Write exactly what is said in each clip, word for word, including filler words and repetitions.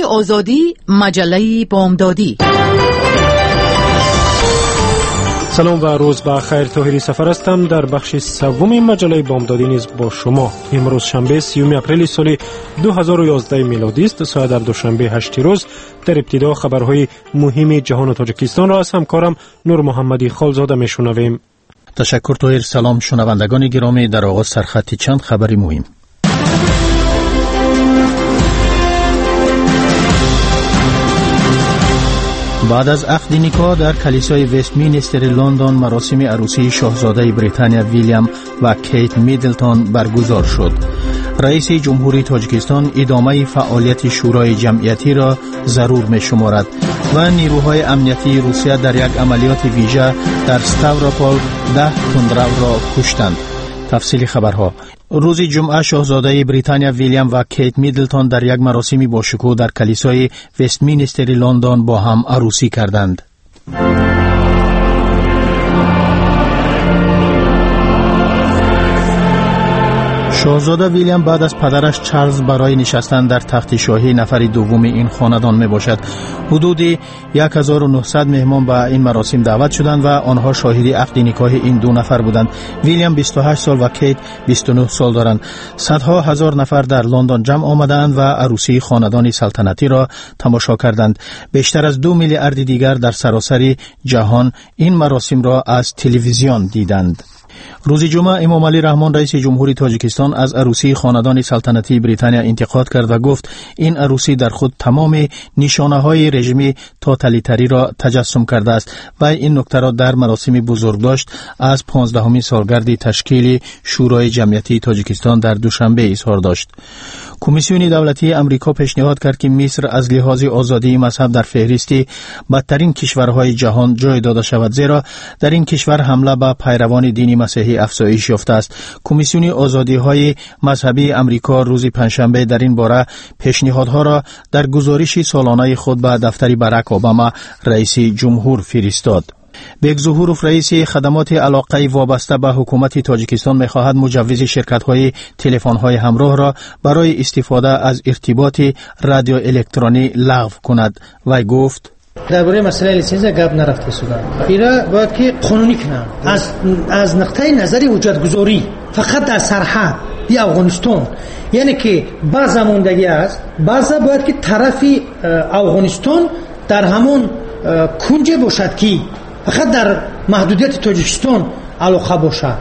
آزادی، مجله بامدادی. سلام و روز بخیر. طاهری سفر هستم. در بخش سوم مجله بامدادی نیز با شما. امروز شنبه سیوم اپریل سال دو هزار و یازده میلادی است. ساعت در دوشنبه هشت روز. در ابتدا خبرهای مهم جهان و تاجیکستان را از همکارم نور محمدی خالزاده میشنویم. تشکر طاهر. سلام شنوندگان گرامی. در آغاز سرخط چند خبری مهم. بعد از عقد نیکا در کلیسای وستمینستر لندن مراسم عروسی شاهزاده بریتانیا ویلیام و کیت میدلتون برگزار شد. رئیس جمهوری تاجیکستان ادامه فعالیت شورای جمعیتی را ضرور می شمارد و نیروهای امنیتی روسیه در یک عملیات ویژه در ستاوروپول ده تندرو را کشتند. تفصیل خبرها. روز جمعه شاهزاده بریتانیا ویلیام و کیت میدلتون در یک مراسم با شکوه در کلیسای وستمینستر لندن با هم عروسی کردند. شاهزاده ویلیام بعد از پدرش چارلز برای نشستن در تخت شاهی نفر دوم این خاندان می باشد. حدود هزار و نهصد مهمان به این مراسم دعوت شدند و آنها شاهد عقد نکاح این دو نفر بودند. ویلیام بیست و هشت سال و کیت بیست و نه سال دارند. صدها هزار نفر در لندن جمع آمدند و عروسی خاندان سلطنتی را تماشا کردند. بیشتر از دو میلیارد دیگر در سراسر جهان این مراسم را از تلویزیون دیدند. روز جمعه امام علی رحمان رئیس جمهوری تاجیکستان از عروسی خاندان سلطنتی بریتانیا انتقاد کرد و گفت این عروسی در خود تمام نشانه‌های رژیم توتالیتری را تجسم کرده است و این نکته را در مراسم بزرگداشت از پانزدهمین سالگرد تشکیل شورای جمعیتی تاجیکستان در دوشنبه اظهار داشت. کمیسیون دولتی امریکا پیشنهاد کرد که مصر از لحاظ آزادی مذهب در فهرست بدترین کشورهای جهان جای داده شود، زیرا در این کشور حمله به پیروان دین مسیحی افزایش یافته است. کمیسیون آزادی‌های مذهبی امریکا روز پنجشنبه در این باره پیشنهادها را در گزارش سالانه خود به دفتر باراک اوباما رئیس جمهور فرستاد. بیگ ظهوروف رئیس خدمات علاقه وابسته به حکومت تاجیکستان می‌خواهد مجوز شرکت‌های تلفن‌های همراه را برای استفاده از ارتباط رادیو الکترونی لغو کند. وی گفت درباره مسئله لیسانس گپ نرفته سودن. اینا باید که قانونی کنن. از از نقطه نظر وجودگذاری فقط در سرحد یا افغانستان، یعنی که بعض موندگی است، بعض باید که طرف افغانستان در همون کنج باشد که فقط در محدودیت تاجیکستان علاقه باشد.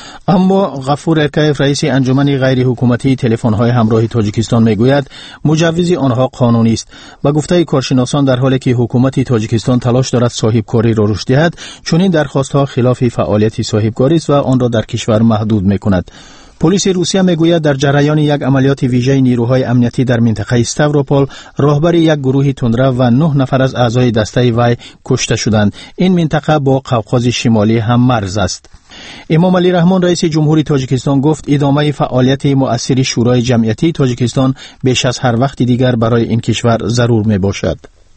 اما غفور ارکایف رئیس انجمن غیر حکومتی تلفن‌های همراه تاجیکستان میگوید مجوز آنها قانونی است. با گفته کارشناسان در حالی که حکومت تاجیکستان تلاش دارد صاحبکاری را رشد دهد، چنین درخواست‌ها خلاف فعالیت صاحبکاری است و آن را در کشور محدود می‌کند. پلیس روسیه میگوید در جریان یک عملیات ویژه نیروهای امنیتی در منطقه استاوروپول راهبر یک گروه تندرو و نه نفر از اعضای دسته وی کشته شدند. این منطقه با قوقاز شمالی هم مرز است. امام علی رحمان رئیس جمهوری تاجیکستان گفت ادامه فعالیت مؤثر شورای جمعیتی تاجیکستان بیش از هر وقت دیگر برای این کشور ضرور می باشد.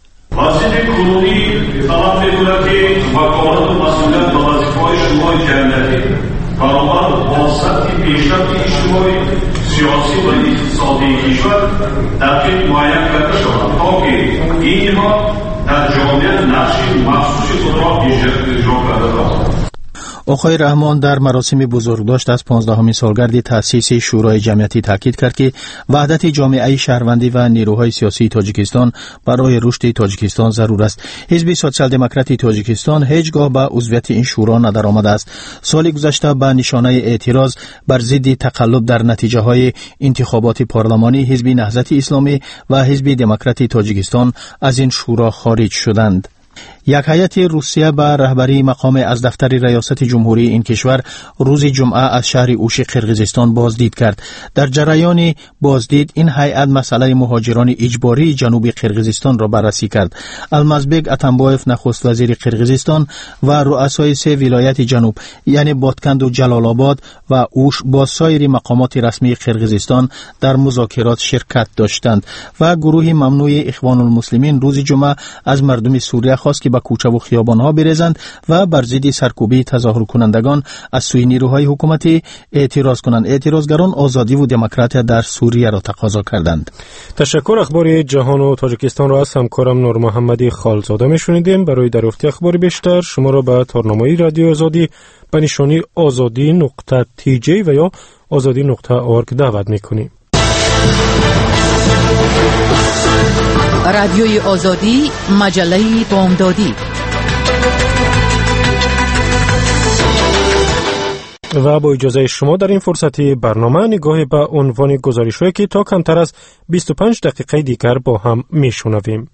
واسطه کنونی طلب می‌کند که مقامات مسئولیت به وظیفه‌های شورای جمعیتی برابر با سطح پیشرفت اجتماعی، سیاسی و اقتصادی کشور دقیق معین کرده شود تا که اینها در جامعه نقش مخصوصی خود را اجرا کرده باشند. آقای رحمان در مراسم بزرگداشت از پانزدهمین سالگرد تأسیس شورای جمعیتی تاکید کرد که وحدت جامعه شهروندی و نیروهای سیاسی تاجیکستان برای رشد تاجیکستان ضرور است. حزب سوسیال دموکراتی تاجیکستان هیچگاه به عضویت این شورا ندرآمده است. سال گذشته به نشانه اعتراض بر ضد تقلب در نتیجه های انتخابات پارلمانی حزب نهضت اسلامی و حزب دموکراتی تاجیکستان از این شورا خارج شدند. یک هیئت روسیه به رهبری مقام از دفتر ریاست جمهوری این کشور روز جمعه از شهر اوش قرقیزستان بازدید کرد. در جریان بازدید این هیئت مسئله مهاجران اجباری جنوب قرقیزستان را بررسی کرد. المازبک اتنبایف نخست وزیر قرقیزستان و رؤسای سه ولایت جنوب یعنی بادکند و جلال آباد و اوش با سایر مقامات رسمی قرقیزستان در مذاکرات شرکت داشتند و گروه ممنوع اخوان المسلمین روز جمعه از مردم سوریه خواست که به کوچه و خیابان‌ها بریزند و بر ضد سرکوبی تظاهر کنندگان از سوی نیروهای حکومتی اعتراض کنند. اعتراضگران آزادی و دموکراسی در سوریه را تقاضا کردند. تشکر. اخبار جهان و تاجیکستان را از همکارم نور محمدی خالزاده میشنیدیم. برای دریافت اخبار بیشتر شما را به تارنامه رادیو آزادی به نشانی آزادی نقطه تی جی و یا آزادی نقطه اورگ دعوت میکنیم. رادیوی آزادی، مجله بامدادی. و با اجازه شما در این فرصتی برنامه نگاهی به عنوان گزارش‌هایی که تا کمتر از بیست و پنج دقیقه دیگر با هم میشنویم.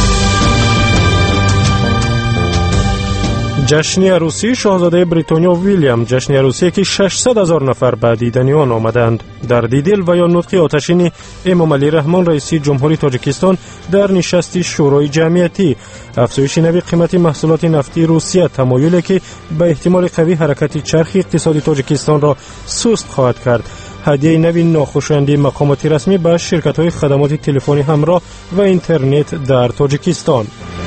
جشن عروسی شاهزاده بریتانیا ویلیام، جشن عروسی که ششصد هزار نفر به دیدن آن آمدند. در دیدل و یا نطق آتشین امام علی رحمان رئیس جمهوری تاجیکستان در نشست شورای جمعیتی، افزایش نوی قیمت محصولات نفتی روسیه تمایلی که به احتمال قوی حرکت چرخ اقتصادی تاجیکستان را سست خواهد کرد، هدیه نوی ناخوشایندی مقامات رسمی به شرکت‌های خدمات تلفنی همراه و اینترنت در تاجیکستان.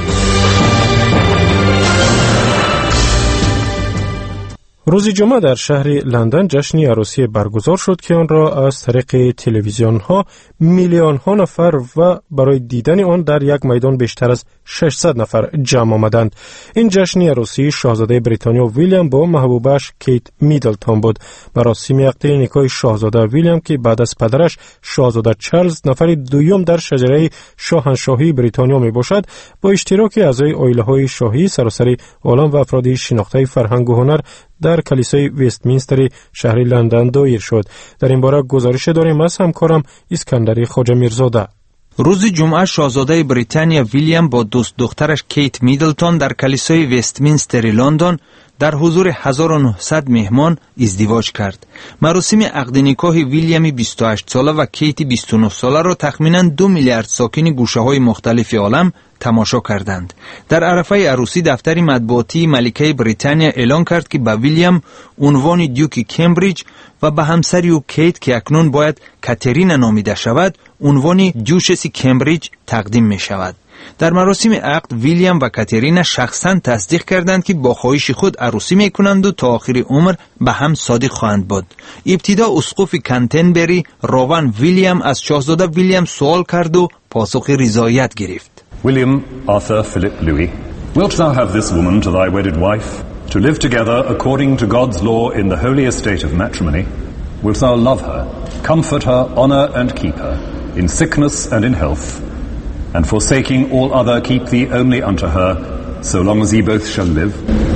روز جمعه در شهر لندن جشن عروسی برگزار شد که آن را از طریق تلویزیون ها میلیون ها نفر و برای دیدن آن در یک میدان بیشتر از ششصد نفر جمع آمدند. این جشن عروسی شاهزاده بریتانیا ویلیام با محبوبش کیت میدلتون بود. مراسم عقد نکاح شاهزاده ویلیام که بعد از پدرش شاهزاده چارلز نفر دوم در شجره شاهنشاهی بریتانیا می باشد، با اشتراک اعضای عائله‌های شاهی سراسر عالم و افراد شناخته فرهنگ و هنر در کلیسای وستمینستر شهر لندن دایر شد. در این باره گزارش داریم از همکارم اسکندر خواجه میرزاده. روز جمعه شاهزاده بریتانیا ویلیام با دوست دخترش کیت میدلتون در کلیسای وستمینستر لندن در حضور هزار و نهصد مهمان ازدواج کرد. مراسم عقد نکاح ویلیام بیست و هشت ساله و کیت بیست و نه ساله را تخمیناً دو میلیارد ساکن گوشه‌های مختلف عالم تماشا کردند. در عرفه عروسی دفتر مطبوعاتی ملکه بریتانیا اعلان کرد که به ویلیام عنوان دیوک کمبریج و به همسر او کیت که اکنون باید کاترینا نامیده شود عنوان دوشس کمبریج تقدیم می شود. در مراسم عقد ویلیام و کاترینا شخصا تصدیق کردند که با خواهش خود عروسی می کنند و تا آخر عمر به هم صادق خواهند بود. ابتدا اسقف کانتربری روان ویلیام از شاهزاده ویلیام سوال کرد و پاسخ رضایت گرفت. William Arthur Philip Louis, wilt thou have this woman to thy wedded wife, to live together according to God's law in the holy estate of matrimony? Wilt thou love her, comfort her, honor and keep her, in sickness and in health, and forsaking all other keep thee only unto her, so long as ye both shall live?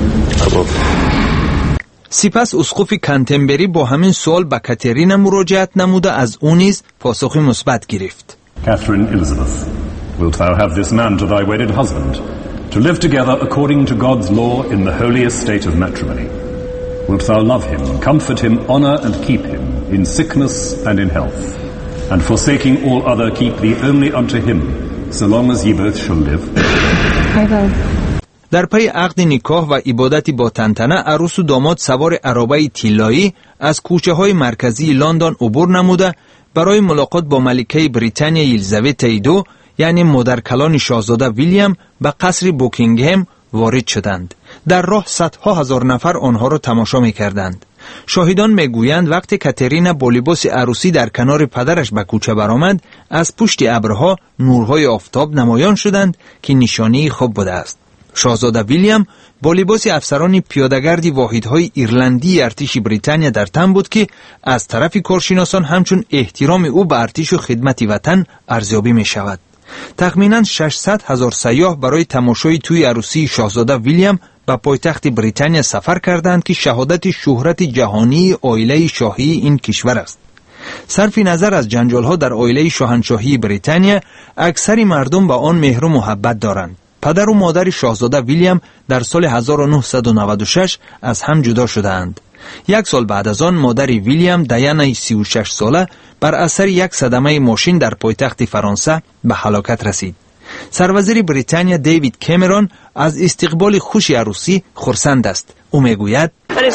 سپس اسقف کانتربری با همین سوال به کاترینا مراجعت نموده از او نیز پاسخ مثبت گرفت. Catherine Elizabeth, wilt thou have this man to thy wedded husband, to live together according to God's law in the holy estate of matrimony? Wilt thou love him, comfort him, honor and keep him, in sickness and in health, and forsaking all other keep thee only unto him, so long as ye both shall live? I will. در پی عقد نکاح و عبادتی با تنتنه عروس و داماد سوار عربه طلایی از کوچه های مرکزی لندن عبور نموده برای ملاقات با ملکه بریتانیا الیزابت دو یعنی مادرکلان شاهزاده ویلیام به قصر بوکینگهم وارد شدند. در راه صدها هزار نفر آنها را تماشا می کردند. شاهدان می گویند وقتی کاترینا با لباس عروسی در کنار پدرش به کوچه برآمد، از پشت ابرها نورهای آفتاب نمایان شدند که نشانی خوب بوده است. شاهزاده ویلیام با لباس افسران پیاده‌گرد واحدهای ایرلندی ارتش بریتانیا در تن بود که از طرف کارشناسان همچون احترام او به ارتش و خدمت وطن ارزیابی می شود. تخمیناً ششصد هزار سیاح برای تماشای توی عروسی شاهزاده ویلیام به پایتخت بریتانیا سفر کردند که شهادت شهرت جهانی عائله شاهی این کشور است. صرف نظر از جنجال‌ها در عائله شاهنشاهی بریتانیا، اکثر مردم به آن مهر و محبت دارند. پدر و مادر شاهزاده ویلیام در سال هزار و نهصد و نود و شش از هم جدا شدند. یک سال بعد از آن مادر ویلیام دیانا سی و شش ساله بر اثر یک صدمه ماشین در پایتخت فرانسه به هلاکت رسید. سروزیر بریتانیا دیوید کامرون از استقبال خوش عروسی خرسند است. او میگوید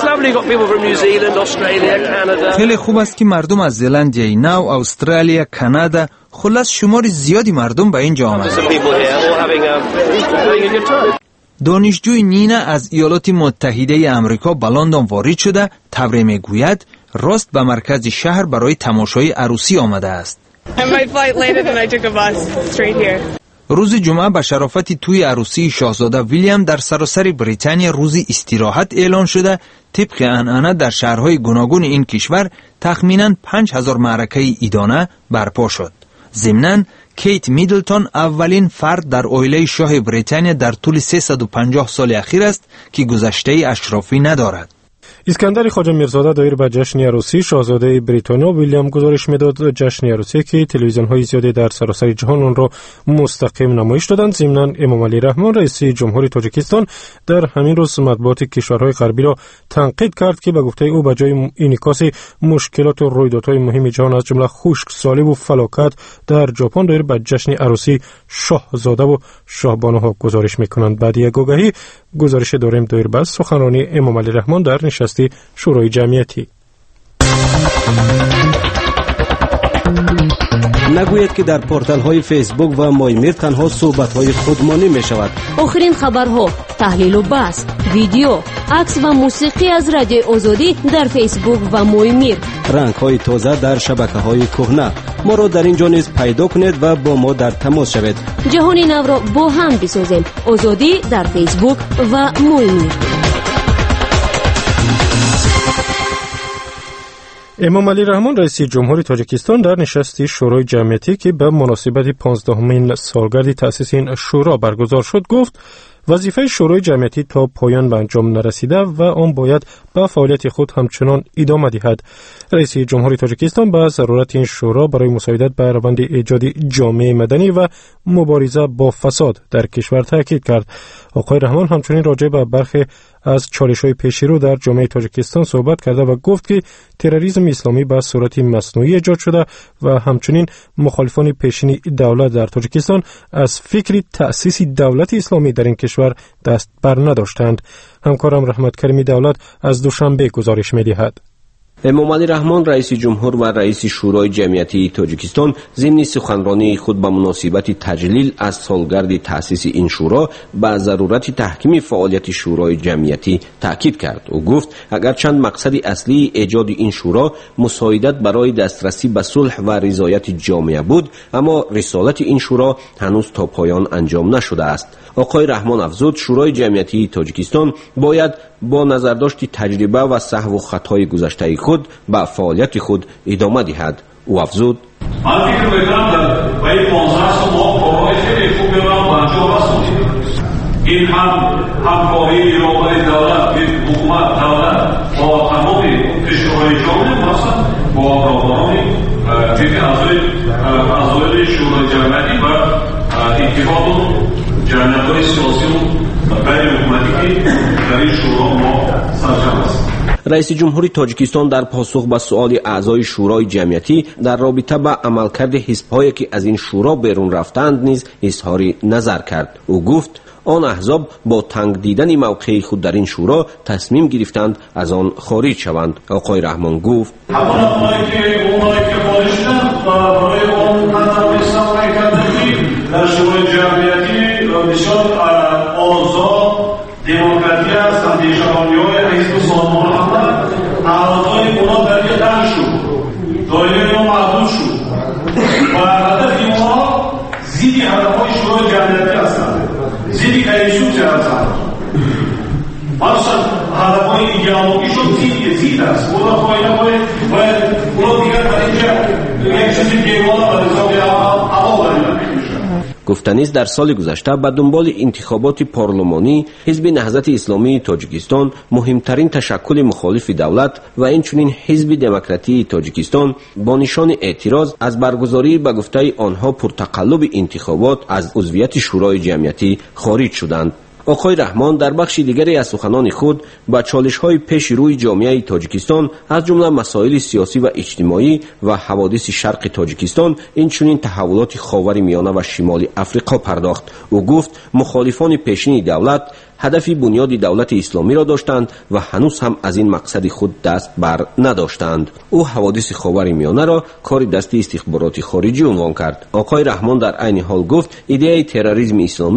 خیلی خوب است که مردم از زلندیای نو، استرالیا، کانادا، خلاص شمار زیادی مردم به اینجا آمدند. دانشجوی نینا از ایالات متحده آمریکا به لندن وارد شده تبره میگوید راست به مرکز شهر برای تماشای عروسی آمده است. روز جمعه به شرافت توی عروسی شاهزاده ویلیام در سراسر بریتانیا روزی استراحت اعلان شده. طبق عنعنه در شهرهای گوناگون این کشور تخمیناً پنج هزار معرکه ایدانه برپا شد. ضمناً کیت میدلتون اولین فرد در عائله شاه بریتانیا در طول سیصد و پنجاه سال اخیر است که گذشته اشرافی ندارد. اسکندر خواجه میرزاده دایر به جشن عروسی شاهزاده بریتانیا ویلیام گزارش میداد. جشن عروسی که تلویزیون های زیادی در سراسر جهان آن را مستقیم نمایش دادند. ضمناً امام علی رحمان رئیس جمهوری تاجیکستان در همین روز مطبوعات کشورهای غربی را تنقید کرد که به گفته او به جای انعکاس مشکلات و رویدادهای مهم جهان از جمله خشکسالی و فلاکت در ژاپن دایر به جشن عروسی شاهزاده و شاهبانوها گزارش میکنند. بعد یک آگهی گزارش داریم دایر به سخنرانی امام علی رحمان در نشست شورای جمعیتی. نگوید که در پورتال های فیسبوک و مایمیر تنها صحبت های خودمانی می شود. آخرین خبرها، تحلیل و بحث، ویدیو، عکس و موسیقی از رادیو آزادی در فیسبوک و مایمیر. رنگ های تازه در شبکه های کهنه. ما را در اینجا نیز پیدا کنید و با ما در تماس شوید. جهان نو را با هم بسازیم. آزادی در فیسبوک و مایمیر. امام علی رحمان رئیس جمهوری تاجیکستان در نشست شورای جمعیتی که به مناسبت پانزدهمین سالگرد تأسیس این شورا برگزار شد گفت وظیفه شورای جمعیتی تا پایان به انجام نرسیده و آن باید به فعالیت خود همچنان ادامه دهد. رئیس جمهوری تاجیکستان به ضرورت این شورا برای مساعدت به روند ایجاد جامعه مدنی و مبارزه با فساد در کشور تاکید کرد. آقای رحمان همچنین راجع به برخی از چالش‌های پیشرو در جامعه تاجیکستان صحبت کرده و گفت که تروریسم اسلامی به صورت مصنوعی ایجاد شده و همچنین مخالفان پیشین دولت در تاجیکستان از فکر تأسیس دولت اسلامی در این کشور دست بر نداشتند. همکارم رحمت کریمی دولت از دوشنبه گزارش می‌دهد. امام علی رحمان رئیس جمهور و رئیس شورای جمعیتی تاجیکستان ضمن سخنرانی خود به مناسبت تجلیل از سالگرد تأسیس این شورا به ضرورت تحکیم فعالیت شورای جمعیتی تاکید کرد. او گفت اگرچند مقصد اصلی ایجاد این شورا مساعدت برای دسترسی به صلح و رضایت جامعه بود، اما رسالت این شورا هنوز تا پایان انجام نشده است. آقای رحمان افزود شورای جمعیتی تاجیکستان باید با نظرداشت تجربه و سهو و خطای گذشته خود به فعالیت خود ادامه دهد. او افزود من فکر می‌کنم در پای پانزده سال ما کارهای خیلی خوبی را به انجام رساندیم. این هم همکاری رابطه دولت حکومت دولت با تمام کشورهای جهان مثلا با رهبران جمعی اعضای اعضای شورای جمعیتی و اتحاد جمعیت‌های سیاسی و غیر حکومتی که در این شورا ما سرجم است. رئیس جمهوری تاجیکستان در پاسخ به سؤال اعضای شورای جمعیتی در رابطه با عملکرد حزب‌هایی که از این شورا بیرون رفتند نیز اظهار نظر کرد. او گفت آن احزاب با تنگ دیدن موقع خود در این شورا تصمیم گرفتند از آن خارج شوند. آقای رحمان گفت همون اونایی که اونایی که خارج شدند و برای اون نظر استفاده کردند در شورای جمعیتی بسیار آزاد دموکراتی است. اندیشه‌های حزب سازمان هستند. اعضای اونا در یک تن شد. دایره اونا محدود شد. و هدف اینها ضد هدف‌های شورای جمعیتی هستند. ضد ایسوس هستند. مثلا هدف‌های ایدئولوژیشون ضد ضد است. اونا فایده باید باید اونا دیگر در اینجا یک چیزی بی‌مانا و حساب هوا دارند. گفتنیست در سال گذشته به دنبال انتخابات پارلمانی حزب نهضت اسلامی تاجیکستان مهمترین تشکل مخالف دولت و اینچنین حزب دموکراتی تاجیکستان با نشان اعتراض از برگزاری به گفته آنها پرتقلب انتخابات از عضویت شورای جمعیتی خارج شدند. آقای رحمان در بخش دیگری از سخنان خود با چالش‌های پیش روی جامعه تاجیکستان از جمله مسائل سیاسی و اجتماعی و حوادث شرق تاجیکستان اینچنین تحولات خاورمیانه و شمال افریقا پرداخت. او گفت مخالفان پیشین دولت هدف بنیاد دولت اسلامی را داشتند و هنوز هم از این مقصد خود دست بر نداشتند. او حوادث خاورمیانه را کار دست استخبارات خارجی عنوان کرد. آقای رحمان در عین حال گفت ایده تروریسم اسلامی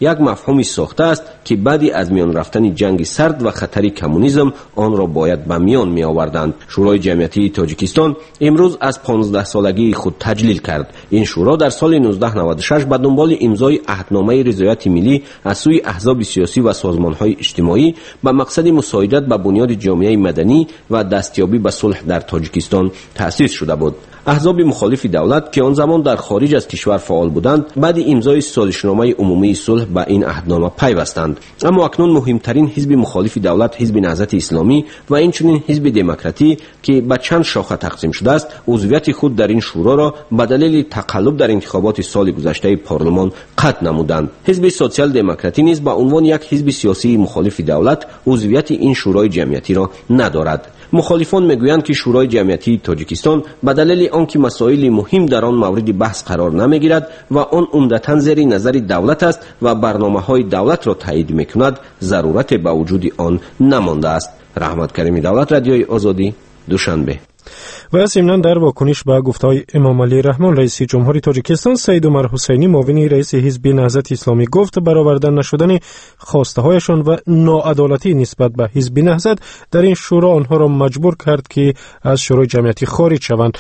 یک مفهومی ساخته است که بعدی از میان رفتن جنگ سرد و خطر کمونیسم آن را باید به میان می آوردند. شورای جمعیتی تاجیکستان امروز از پانزده سالگی خود تجلیل کرد. این شورا در سال نوزده نود و شش به دنبال امضای عهدنامه رضایت ملی از سوی احزاب سیاسی و سازمان‌های اجتماعی به مقصد مساعدت به بنیاد جامعه مدنی و دستیابی به صلح در تاجیکستان تأسیس شده بود. احزاب مخالف دولت که آن زمان در خارج از کشور فعال بودند بعد امضای سازشنامه عمومی صلح به این عهدنامه پیوستند. اما اکنون مهمترین حزب مخالف دولت حزب نهضت اسلامی و اینچنین حزب دموکراتی که به چند شاخه تقسیم شده است عضویت خود در این شورا را به دلیل تقلب در انتخابات سال گذشته پارلمان قطع نمودند. حزب سوسیال دموکراتی نیز به عنوان یک حزب سیاسی مخالف دولت عضویت این شورای جمعیتی را ندارد. مخالفان میگویند که شورای جمعیتی تاجیکستان به دلیل آنکه مسائل مهم در آن مورد بحث قرار نمیگیرد و آن عمدتاً زیر نظر دولت است و برنامه‌های دولت را تایید میکند ضرورت به وجود آن نمانده است. رحمت کریمی دولت، رادیوی آزادی، دوشنبه. و ضمناً در واکنش به گفته‌های امام علی رحمان رئیس جمهوری تاجیکستان، سید عمر حسینی معاون رئیس حزب نهضت اسلامی گفت برآورده نشدن خواسته‌هایشان و ناعدالتی نسبت به حزب نهضت در این شورا آنها را مجبور کرد که از شورای جمعیتی خارج شوند.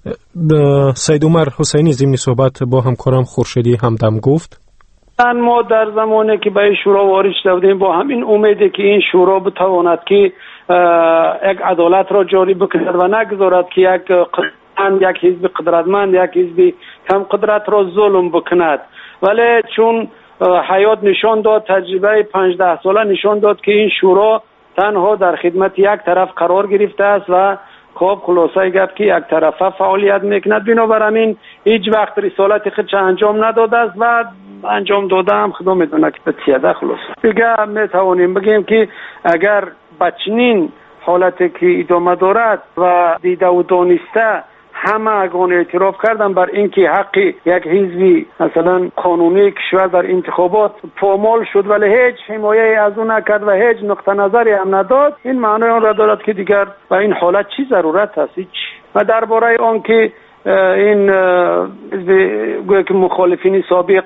سید عمر حسینی ضمن صحبت با همکارم خورشیدی همدم گفت: ما در زمانی که به این شورا وارد شدیم با همین امیدی که این شورا بتواند که یک عدالت را جاری بکند و نگذارد که یک قدرتمند، یک حزب قدرتمند، یک حزب کم قدرت را ظلم بکند. ولی چون حیات نشان داد، تجربه پنجده ساله نشان داد که این شورا تنها در خدمت یک طرف قرار گرفته است و خب خلاصه گفت که یک طرفه فعالیت میکند. بنابراین هیچ وقت رسالت خودش انجام نداده است و انجام داده هم خدا میدونه که به چیده. خلاصه دیگه میتوانیم بگیم که اگر بچنین حالتی که ادامه دارد و دیده و دانسته همه اگان اعتراف کردن بر اینکه حق یک حزبی مثلا قانونی کشور در انتخابات پامال شد ولی هیچ حمایه از اون نکرد و هیچ نقطه نظری هم نداد، این معنی آن را دارد که دیگر و این حالت چی ضرورت هست. و درباره آن که این گویا که مخالفین سابق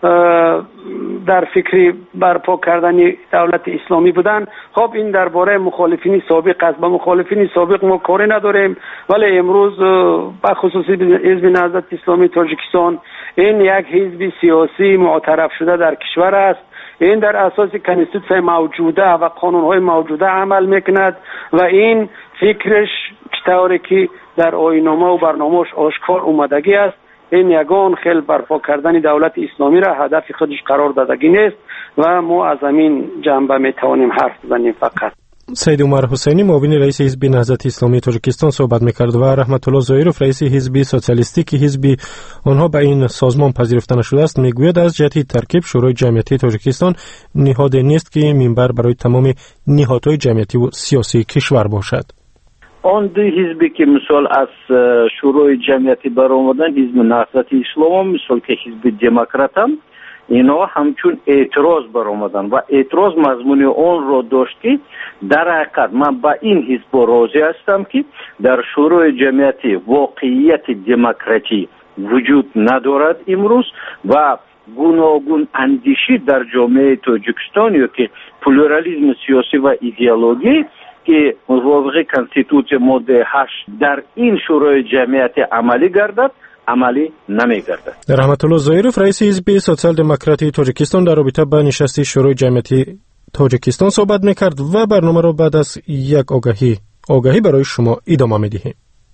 در فکری برپا کردن دولت اسلامی بودن، خب این درباره مخالفین سابق است. با مخالفین سابق ما کاری نداریم، ولی امروز به خصوصی حزب نهضت اسلامی تاجیکستان این یک حزب سیاسی معترف شده در کشور است. این در اساس کنستیتوسیون موجوده و قانون‌های موجوده عمل میکند و این فکرش طوری که در آیین‌نامه و برنامه‌اش آشکار اومدگی است. این یگان خیل برپا کردن دولت اسلامی را هدف خودش قرار دادگی نیست و ما از همین جنبه میتوانیم حرف بزنیم. فقط سید عمر حسینی معاون رئیس حزب نهضت اسلامی تاجیکستان صحبت میکرد و رحمت الله ظاهرов رئیس حزب سوسیالیستی که حزب آنها به این سازمان پذیرفته نشده است میگوید از جهت ترکیب شورای جمعیتی تاجیکستان نهاد نیست که منبر برای تمام نهادهای جمعیتی و سیاسی کشور باشد. آن دو حزبی که مثال از شورای جمعیتی برآمدن، حزب نهضت اسلام مثال که حزب دموکرات هم، اینا همچون اعتراض برآمدن و اعتراض مضمون آن را داشت که در حقیقت من با این حزب راضی هستم که در شورای جمعیتی واقعیت دموکراتی وجود ندارد امروز و گوناگون اندیشی در جامعه تاجیکستان یا که پلورالیسم سیاسی و ایدئولوژی که موافق کنستیتوسیون ماده هشت در این شورای جمعیتی عملی گردد عملی نمیگردد. رحمت الله ظاهرov رئیس حزب سوسیال دموکراتی تاجیکستان در رابطه با نشست شورای جمعیتی تاجیکستان صحبت میکرد و برنامه را بعد از یک آگهی آگهی برای شما ادامه میدهیم.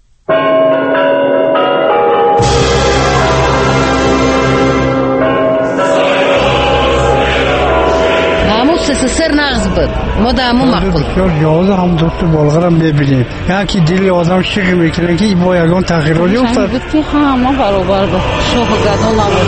سر نغز بود ما در همون مقبول بسیار جواز هم دوست بالغرم ببینیم یکی دلی آدم شیخ میکنه که با یگان تغییراتی افتاد بود که همه برابر بود شوخ و گدال نبود.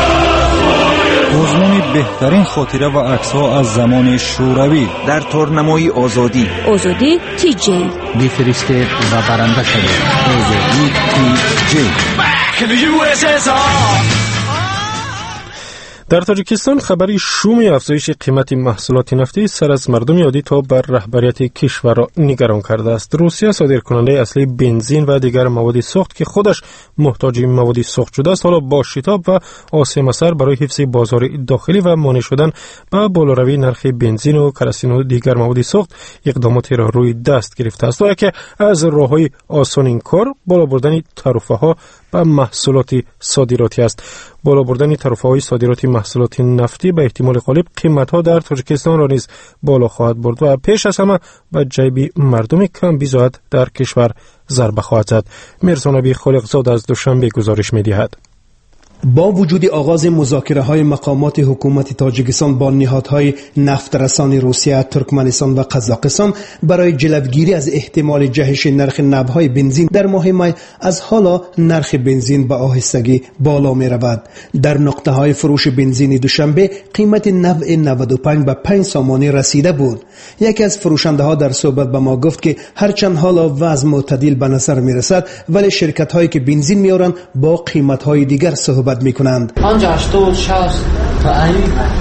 مضمون بهترین خاطره و عکس‌ها از زمان شوروی در تورنمای آزادی آزادی تی جی بفرسته و برنده شده. آزادی تی جی در تاجیکستان خبری شوم افزایش قیمت محصولات نفتی سر از مردم عادی تا بر رهبریت کشور را نگران کرده است. روسیه صادرکننده اصلی بنزین و دیگر مواد سوخت که خودش محتاج مواد سوخت شده است، حالا با شتاب و آسم اثر برای حفظ بازار داخلی و مانع شدن به بالاروی نرخ بنزین و کراسین و دیگر مواد سوخت اقداماتی را روی دست گرفته است. و که از راههای آسان این کار بالا بردن تعرفه ها به محصولات صادراتی است. بالا بردن تعرفه های صادرات محصولات نفتی به احتمال غالب قیمت ها در تاجیکستان را نیز بالا خواهد برد و پیش از همه به جیب مردم کم بیزاید در کشور ضربه خواهد زد. میرزا نبی خالقزاد از دوشنبه گزارش می‌دهد. با وجود آغاز مذاکره‌های مقامات حکومت تاجیکستان با نهادهای نفترسان روسیه، ترکمنستان و قزاقستان برای جلوگیری از احتمال جهش نرخ نبض‌های بنزین در ماه می، از حالا نرخ بنزین به آهستگی بالا می‌رود. در نقطه‌های فروش بنزین دوشنبه قیمت نوع نود و پنج به پنج سامانی رسیده بود. یکی از فروشنده‌ها در صحبت به ما گفت که هرچند حالا وضع معتدل به نظر می‌رسد، ولی شرکت‌هایی که بنزین می‌آورند با قیمت‌های دیگر صحبت میکنند. آنجا هشتاد شصت تا این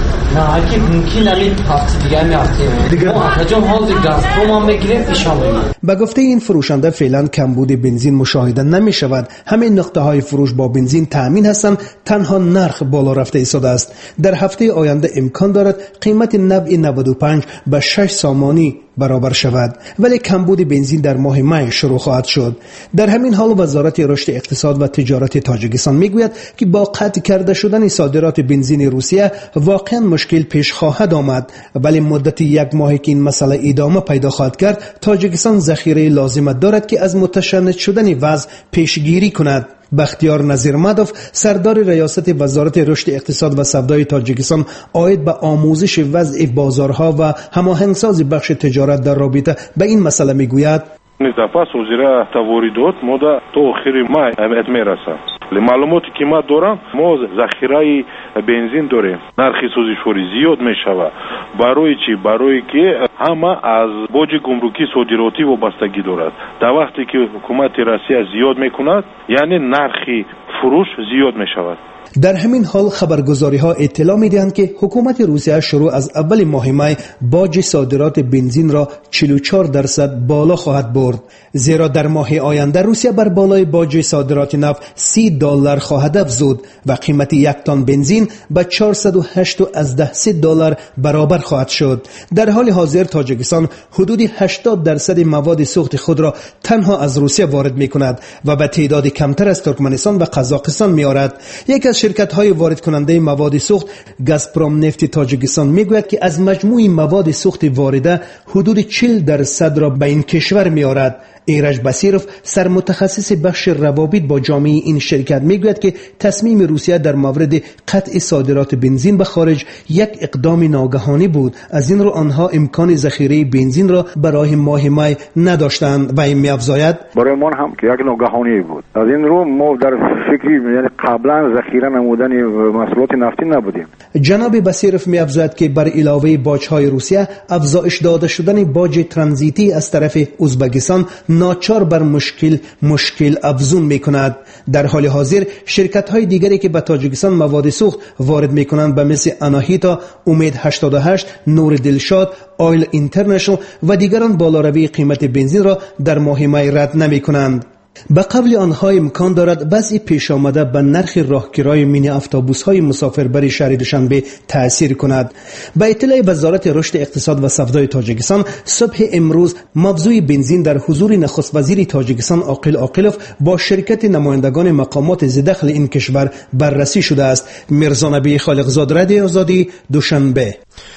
نه که ممکن است هفته دیگر میاد. دیگه حجم حال گازپروم هم میگیریم ایشان میگیریم. با گفته این فروشنده فعلا کمبود بنزین مشاهده نمی شود. همه نقطه های فروش با بنزین تامین هستند، تنها نرخ بالا رفته ایستاده است. در هفته آینده امکان دارد قیمت نوع نود و پنج به شش سامانی برابر شود، ولی کمبود بنزین در ماه می شروع خواهد شد. در همین حال وزارت رشد اقتصاد و تجارت تاجیکستان میگوید که با قطع کرده شدن صادرات بنزین روسیه واقعا مشکل پیش خواهد آمد، ولی مدت یک ماهی که این مسئله ادامه پیدا خواهد کرد، تاجیکستان ذخیره لازم دارد که از متشنج شدن وضع پیشگیری کند. بختیار نظیرمدوف سردار ریاست وزارت رشد اقتصاد و سودای تاجیکستان عاید به آموزش وضع بازارها و هماهنگسازی بخش تجارت در رابطه به این مسئله میگوید: نزافت وزیر تواریدات ما در تا آخر ماه ات میرسد. معلوماتی که ما دارم ما ذخیره بنزین داریم. نرخ سوزشوری زیاد میشود. برای چی؟ برای که همه از باج گمرکی صادراتی وابستگی دارد. در وقتی که حکومت روسیه زیاد میکند، یعنی نرخ فروش زیاد میشود. در همین حال خبرگزاری ها اطلاع میدهند که حکومت روسیه شروع از اول ماه می باج صادرات بنزین را چهل و چهار درصد بالا خواهد برد، زیرا در ماه آینده روسیه بر بالای باج صادرات نفت سی دلار خواهد افزود و قیمت یک تن بنزین به چهارصد و هشت دلار برابر خواهد شد. در حال حاضر تاجیکستان حدود هشتاد درصد مواد سوخت خود را تنها از روسیه وارد میکند و به تعداد کمتر از ترکمنستان و قزاقستان میآورد. یک از شرکت های وارد کننده مواد سوخت گازپروم نفت تاجیکستان میگوید که از مجموع مواد سوخت وارده حدود چهل درصد را به این کشور میآورد. ایرج بصیرов سرمتخصص بخش روابط با جامعه این شرکت میگوید که تصمیم روسیه در مورد قطع صادرات بنزین به خارج یک اقدام ناگهانی بود. از این رو آنها امکان ذخیره بنزین را برای ماه می نداشتند و این می‌افزاید: برای ما هم که یک ناگهانی بود. از این رو ما در فکری یعنی قبلا ذخیره نمودن محصولات نفتی نبودیم. جناب بصیرов می‌افزاید که بر علاوه باج‌های روسیه افزایش داده شدن باج ترانزیتی از طرف ازبکستان ناچار بر مشکل مشکل افزون میکند. در حال حاضر شرکت های دیگری که به تاجیکستان مواد سوخت وارد میکنند به مثل اناهیتا، امید هشتاد و هشت، نور دلشاد، آیل اینترنشنال و دیگران بالاروی قیمت بنزین را در ماه می رد نمیکنند. به قبل آنها امکان دارد وضع پیش آمده به نرخ راهگیرای مینی اتوبوس های مسافربری شهر دوشنبه تأثیر کند. به اطلاع وزارت رشد اقتصاد و سودای تاجیکستان صبح امروز موضوع بنزین در حضور نخست وزیر تاجیکستان عاقل عاقلوف با شرکت نمایندگان مقامات ذی‌دخل این کشور بررسی شده است. میرزا نبی خالقزاد، رادیو آزادی، دوشنبه.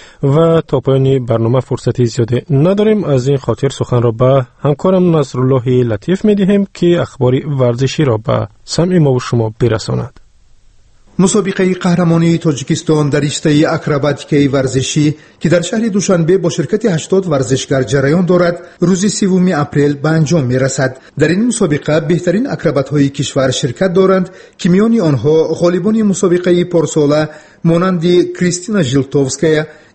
و تا پایان برنامه فرصتی زیاده نداریم، از این خاطر سخن را به همکارم نصرالله لطیف می‌دهیم که اخبار ورزشی را به سمع ما و شما برساند. مسابقه قهرمانی تاجیکستان در رشته اکروباتیک ورزشی که در شهر دوشنبه با شرکت هشتاد ورزشگر جریان دارد، روز سوم اپریل به انجام می‌رسد. در این مسابقه بهترین اکروبات‌های کشور شرکت دارند که میان آنها غالبان مسابقه پارساله مانند کریستینا ژیلتوفسکایا،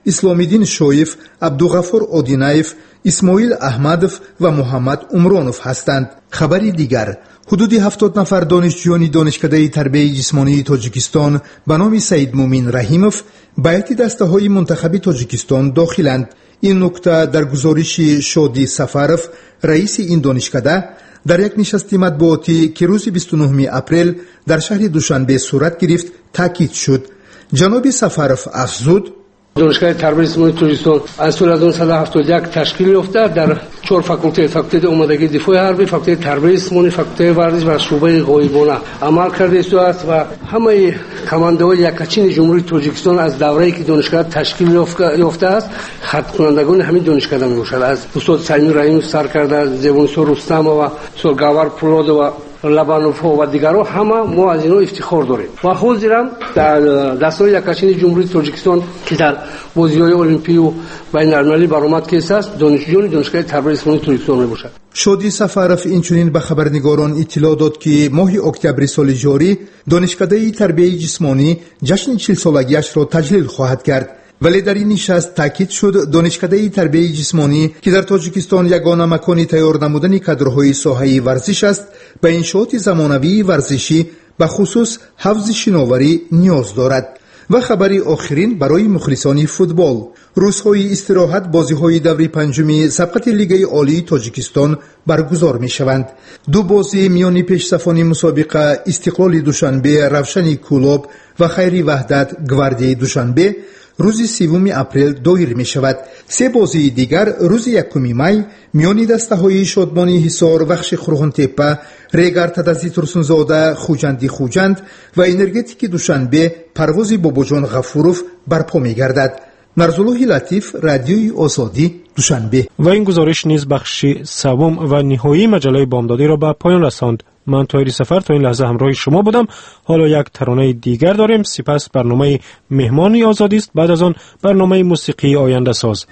исломиддин шоев, абдуғаффор одинаев, исмоил аҳмадов ва муҳаммад умронов ҳастанд. хабари дигар: ҳудуди ҳафтод нафар донишҷӯёни донишкадаи тарбияи ҷисмонии тоҷикистон ба номи саидмӯмин раҳимов ба ҳайати дастаҳои мунтахаби тоҷикистон дохиланд. ин нукта дар гузориши шоди сафаров, раиси ин донишкада, дар як нишасти матбуотӣ ки рӯзи бисту нӯҳуми апрел дар шаҳри душанбе сурат гирифт таъкид шуд. ҷаноби сафаров афзуд: دانشگاه تربیت جسمانی تاجیکستان از سال هزار و نهصد و هفتاد و یک تشکیل یافته در چهار فاکولته: فاکولته آمادگی دفاع حربی، فاکولته تربیت جسمانی، فاکولته ورزش و شعبه غایبانه عمل کرده است و همه کمانده‌های یکچین جمهوری تاجیکستان از دوره‌ای که دانشگاه تشکیل یافته است خط کنندگان همین دانشگاه میباشد. از استاد سلیمی رحیمی سرکرده، زبونسا رستم و سرگاور پولاد و لبانوف و دیگرها همه ما از اینها افتخار داریم و حاضرم در دستور یکچین جمهوری تاجیکستان که در بازی‌های المپیک و بین‌المللی برآمد که است دانشجویان دانشگاه تربیت جسمانی تاجیکستان میباشد. شودی سفارов инчунин ба хабарнигорон иттилоъ дод ки моҳи октябри соли ҷорӣ донишкадаи тарбияи ҷисмонӣ ҷашни чилсолагиашро таҷлил хоҳад кард. вале дар ин нишаст таъкид шуд донишкадаи тарбияи ҷисмонӣ ки дар тоҷикистон ягона макони тайёр намудани кадрҳои соҳаи варзиш аст ба иншооти замонавии варзишӣ ба хусус ҳафзи шиноварӣ ниёз дорад. ва хабари охирин барои мухлисони футбол: рӯзҳои истироҳат бозиҳои даври панҷуми сабқати лигаи олии тоҷикистон баргузор мешаванд. ду бозӣ миёни пешсафони мусобиқа истиқлоли душанбе равшани кӯлоб ва хайри ваҳдат гвардияи душанбе рӯзи севуми апрел доир мешавад. се бозии дигар рӯзи якуми май миёни дастаҳои шодмони ҳисор, вахши хурғунтеппа, регар тадази турсунзода, хуҷанди хуҷанд ва энергетики душанбе парвози бобоҷон ғафуров барпо мегардад. нарзуллоҳи латиф, радиои озодӣ, душанбе. ва ин гузориш низ бахши савум ва ниҳоии маҷалаи бомдодиро ба поён расонд. من طاهری سفر تا این لحظه همراه شما بودم. حالا یک ترانه دیگر داریم، سپس برنامه مهمانی آزادی است، بعد از آن برنامه موسیقی آینده ساز.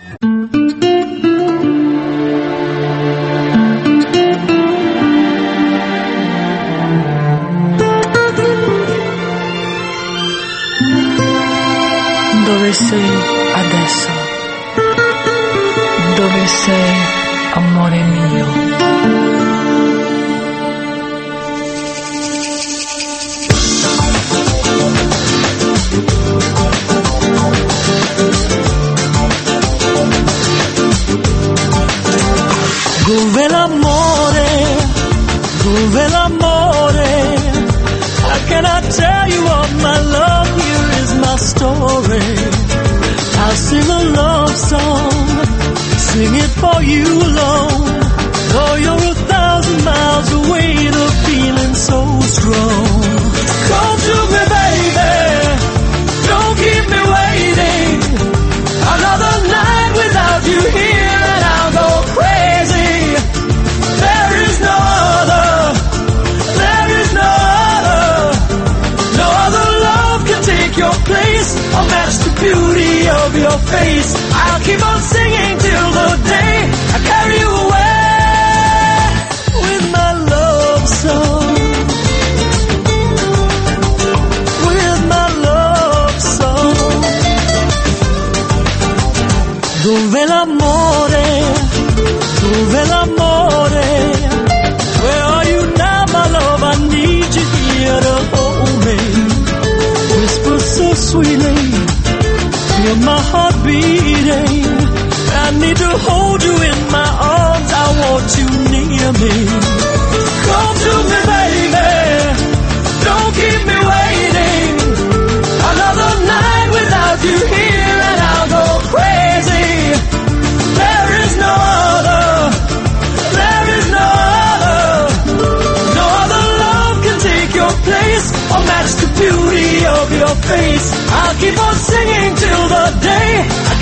Dove sei adesso? Dove sei, amore mio? Dove l'amore, dove l'amore? How can I tell you of my love? Here is my story. I'll sing a love song, sing it for you alone. Though you're a thousand miles away, the feeling's so strong. Come to me, baby, don't keep me waiting. Another night without you here and I'll go crazy. There is no other, there is no other, no other love can take your place or match the beauty of your face. I'll keep on singing till the day I carry you away with my love song, with my love song. Dove l'amore, dove l'amore? Where are you now, my love? I need you here to hold me. Whisper so sweetly, feel my heart beating. I need to hold you in my arms, I want you near me. Come to me, baby, don't keep me waiting. Another night without you here and I'll go crazy. There is no other, there is no other, no other love can take your place or match the beauty of your face. I'll keep on singing till the day I